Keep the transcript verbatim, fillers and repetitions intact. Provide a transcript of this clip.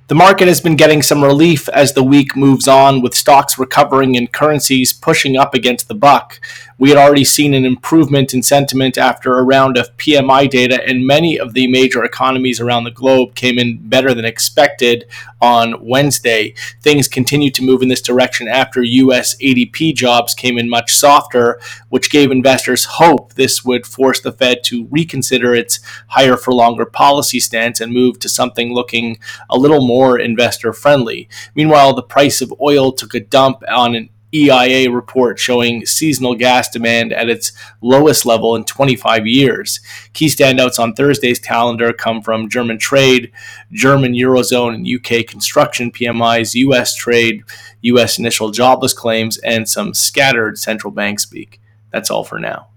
The market has been getting some relief as the week moves on, with stocks recovering and currencies pushing up against the buck. We had already seen an improvement in sentiment after a round of P M I data, and many of the major economies around the globe came in better than expected on Wednesday. Things continued to move in this direction after U S A D P jobs came in much softer, which gave investors hope this would force the Fed to reconsider its higher for longer policy stance and move to something looking a little more more investor friendly. Meanwhile, the price of oil took a dump on an E I A report showing seasonal gas demand at its lowest level in twenty-five years. Key standouts on Thursday's calendar come from German trade, German Eurozone and U K construction P M Is, U S trade, U S initial jobless claims, and some scattered central bank speak. That's all for now.